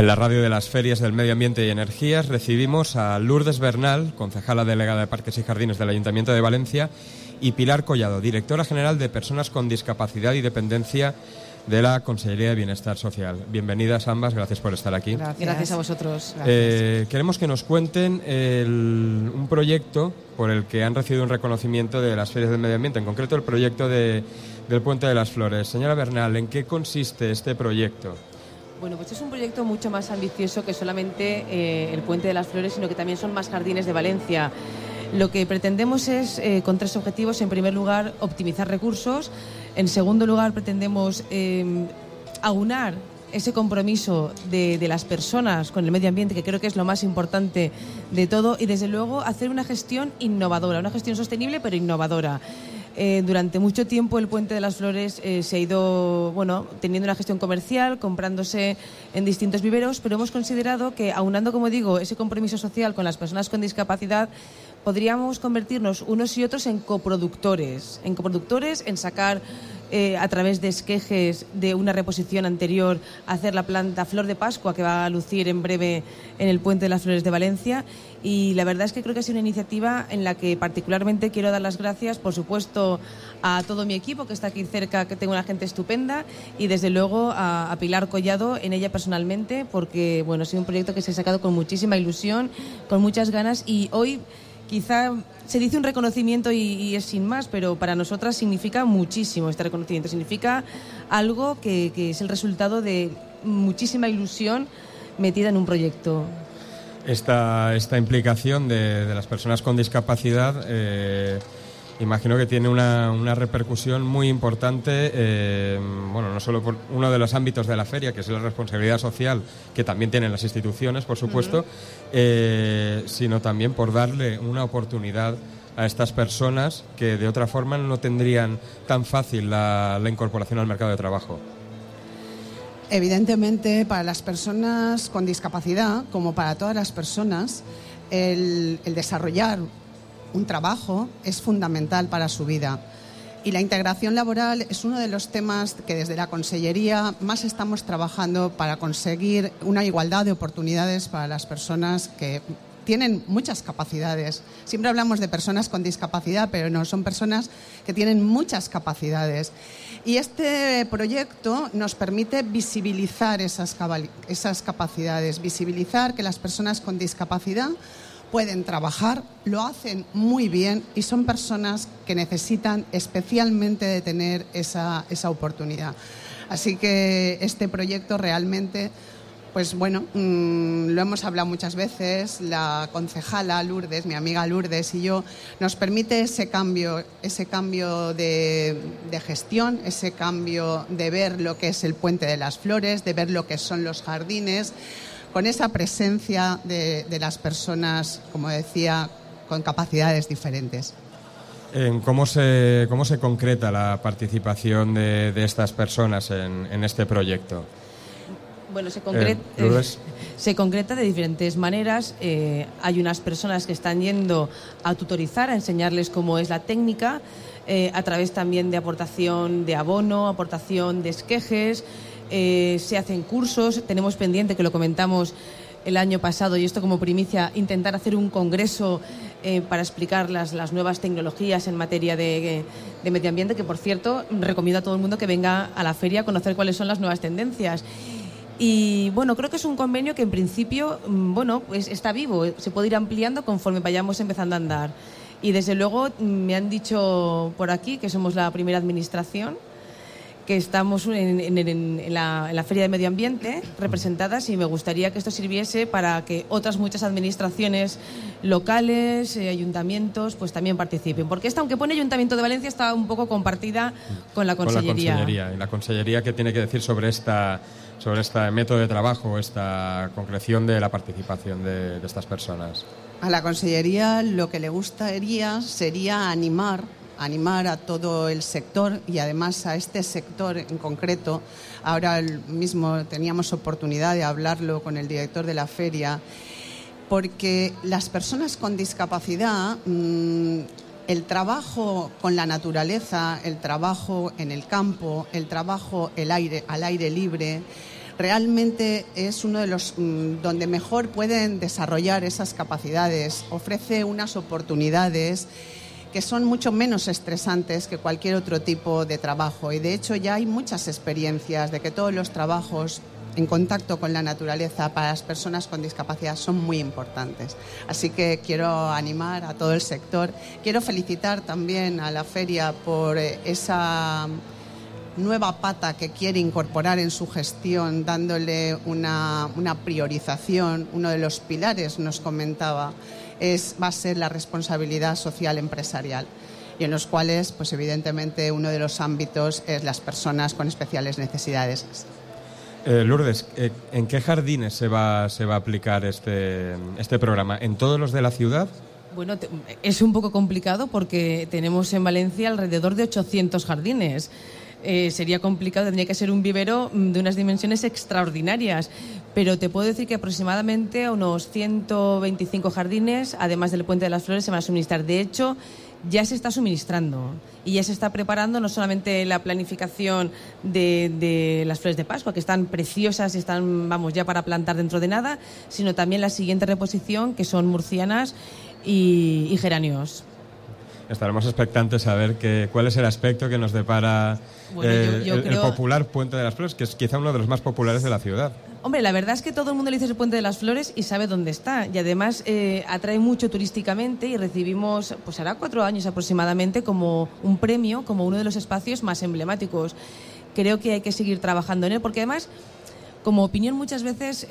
En la radio de las Ferias del Medio Ambiente y Energías recibimos a Lourdes Bernal, concejala delegada de Parques y Jardines del Ayuntamiento de Valencia, y Pilar Collado, directora general de Personas con Discapacidad y Dependencia de la Consellería de Bienestar Social. Bienvenidas ambas, gracias por estar aquí. Gracias a vosotros. Queremos que nos cuenten un proyecto por el que han recibido un reconocimiento de las Ferias del Medio Ambiente, en concreto el proyecto del Puente de las Flores. Señora Bernal, ¿en qué consiste este proyecto? Bueno, pues es un proyecto mucho más ambicioso que solamente el Puente de las Flores, sino que también son más jardines de Valencia. Lo que pretendemos es, con 3 objetivos: en primer lugar, optimizar recursos; en segundo lugar, pretendemos aunar ese compromiso de las personas con el medio ambiente, que creo que es lo más importante de todo, y desde luego hacer una gestión innovadora, una gestión sostenible pero innovadora. Durante mucho tiempo el Puente de las Flores se ha ido teniendo una gestión comercial, comprándose en distintos viveros, pero hemos considerado que, aunando, como digo, ese compromiso social con las personas con discapacidad, podríamos convertirnos unos y otros en coproductores, en sacar a través de esquejes de una reposición anterior, hacer la planta Flor de Pascua, que va a lucir en breve en el Puente de las Flores de Valencia. Y la verdad es que creo que es una iniciativa en la que particularmente quiero dar las gracias, por supuesto, a todo mi equipo que está aquí cerca, que tengo una gente estupenda, y desde luego a Pilar Collado, en ella personalmente, porque ha sido un proyecto que se ha sacado con muchísima ilusión, con muchas ganas, y hoy quizá se dice un reconocimiento y es sin más, pero para nosotras significa muchísimo este reconocimiento. Significa algo que es el resultado de muchísima ilusión metida en un proyecto. Esta implicación de las personas con discapacidad imagino que tiene una repercusión muy importante, no solo por uno de los ámbitos de la feria, que es la responsabilidad social, que también tienen las instituciones, por supuesto, sino también por darle una oportunidad a estas personas que de otra forma no tendrían tan fácil la incorporación al mercado de trabajo. Evidentemente, para las personas con discapacidad, como para todas las personas, el desarrollar un trabajo es fundamental para su vida. Y la integración laboral es uno de los temas que desde la Consellería más estamos trabajando para conseguir una igualdad de oportunidades para las personas que tienen muchas capacidades. Siempre hablamos de personas con discapacidad, pero no, son personas que tienen muchas capacidades. Y este proyecto nos permite visibilizar esas capacidades, visibilizar que las personas con discapacidad pueden trabajar, lo hacen muy bien y son personas que necesitan especialmente de tener esa oportunidad. Así que este proyecto realmente, lo hemos hablado muchas veces, la concejala Lourdes, mi amiga Lourdes y yo, nos permite ese cambio de gestión, ese cambio de ver lo que es el Puente de las Flores, de ver lo que son los jardines, con esa presencia de las personas, como decía, con capacidades diferentes. ¿Cómo se concreta la participación de estas personas en este proyecto? Bueno, se concreta de diferentes maneras. Hay unas personas que están yendo a tutorizar, a enseñarles cómo es la técnica, a través también de aportación de abono, aportación de esquejes. Se hacen cursos. Tenemos pendiente, que lo comentamos el año pasado, y esto como primicia, intentar hacer un congreso para explicar las nuevas tecnologías en materia de medio ambiente, que por cierto recomiendo a todo el mundo que venga a la feria a conocer cuáles son las nuevas tendencias. Y creo que es un convenio que en principio pues está vivo, se puede ir ampliando conforme vayamos empezando a andar. Y desde luego me han dicho por aquí que somos la primera administración que estamos en la Feria de Medio Ambiente representadas, y me gustaría que esto sirviese para que otras muchas administraciones locales, ayuntamientos, pues también participen. Porque esta, aunque pone Ayuntamiento de Valencia, está un poco compartida con la Consellería. ¿Y la Consellería qué tiene que decir sobre este método de trabajo, esta concreción de la participación de estas personas? A la Consellería lo que le gustaría sería animar a todo el sector, y además a este sector en concreto. Ahora mismo teníamos oportunidad de hablarlo con el director de la feria, porque las personas con discapacidad, el trabajo con la naturaleza, el trabajo en el campo, el trabajo al aire libre, realmente es uno de los donde mejor pueden desarrollar esas capacidades, ofrece unas oportunidades que son mucho menos estresantes que cualquier otro tipo de trabajo, y de hecho ya hay muchas experiencias de que todos los trabajos en contacto con la naturaleza para las personas con discapacidad son muy importantes. Así que quiero animar a todo el sector. Quiero felicitar también a la feria por esa nueva pata que quiere incorporar en su gestión, dándole una priorización. Uno de los pilares, nos comentaba, va a ser la responsabilidad social empresarial, y en los cuales, pues evidentemente, uno de los ámbitos es las personas con especiales necesidades. Lourdes, ¿en qué jardines se va a aplicar este programa? ¿En todos los de la ciudad? Bueno, es un poco complicado porque tenemos en Valencia alrededor de 800 jardines. Sería complicado, tendría que ser un vivero de unas dimensiones extraordinarias, pero te puedo decir que aproximadamente a unos 125 jardines, además del Puente de las Flores, se van a suministrar. De hecho, ya se está suministrando y ya se está preparando no solamente la planificación de las flores de Pascua, que están preciosas y están, ya para plantar dentro de nada, sino también la siguiente reposición, que son murcianas y geranios. Estaremos expectantes a ver cuál es el aspecto que nos depara el popular Puente de las Flores, que es quizá uno de los más populares de la ciudad. Hombre, la verdad es que todo el mundo le dice el Puente de las Flores y sabe dónde está. Y además atrae mucho turísticamente, y recibimos, pues hará 4 años aproximadamente, como un premio, como uno de los espacios más emblemáticos. Creo que hay que seguir trabajando en él, porque además, como opinión, muchas veces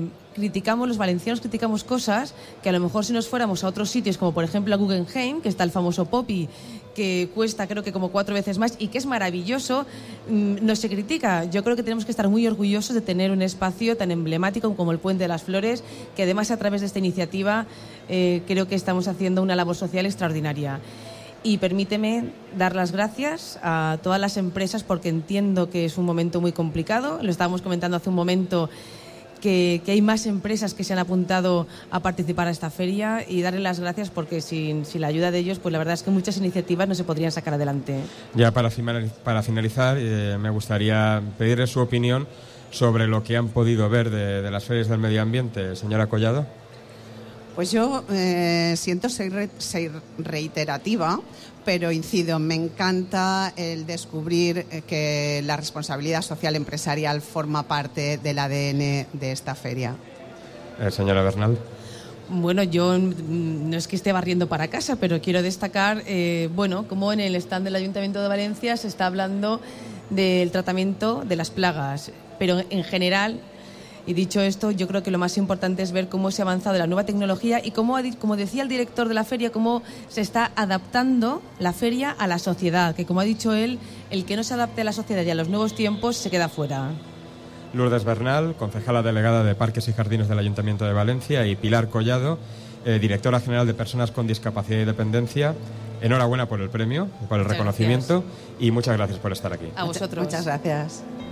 los valencianos criticamos cosas que a lo mejor si nos fuéramos a otros sitios, como por ejemplo a Guggenheim, que está el famoso Poppy, que cuesta creo que como 4 veces más y que es maravilloso, no se critica. Yo creo que tenemos que estar muy orgullosos de tener un espacio tan emblemático como el Puente de las Flores, que además a través de esta iniciativa creo que estamos haciendo una labor social extraordinaria. Y permíteme dar las gracias a todas las empresas, porque entiendo que es un momento muy complicado. Lo estábamos comentando hace un momento, que hay más empresas que se han apuntado a participar a esta feria, y darle las gracias porque sin la ayuda de ellos, pues la verdad es que muchas iniciativas no se podrían sacar adelante. Ya para finalizar, me gustaría pedirle su opinión sobre lo que han podido ver de las ferias del medio ambiente, señora Collado. Pues yo siento ser reiterativa, pero incido, me encanta el descubrir que la responsabilidad social empresarial forma parte del ADN de esta feria. Señora Bernal. Bueno, yo no es que esté barriendo para casa, pero quiero destacar, como en el stand del Ayuntamiento de Valencia se está hablando del tratamiento de las plagas, pero en general. Y dicho esto, yo creo que lo más importante es ver cómo se ha avanzado la nueva tecnología y cómo decía el director de la feria, cómo se está adaptando la feria a la sociedad, que como ha dicho él, el que no se adapte a la sociedad y a los nuevos tiempos se queda fuera. Lourdes Bernal, concejala delegada de Parques y Jardines del Ayuntamiento de Valencia, y Pilar Collado, directora general de Personas con Discapacidad y Dependencia. Enhorabuena por el premio, por el reconocimiento, y muchas gracias por estar aquí. A vosotros. Muchas gracias.